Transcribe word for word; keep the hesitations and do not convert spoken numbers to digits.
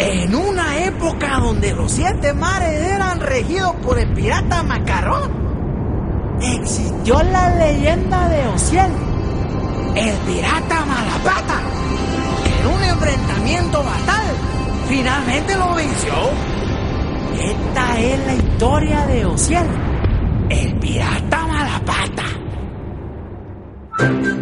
En una época donde los siete mares eran regidos por el pirata Macarrón, existió la leyenda de Ociel, el pirata Malapata, que en un enfrentamiento fatal finalmente lo venció. Esta es la historia de Ociel, el pirata Malapata.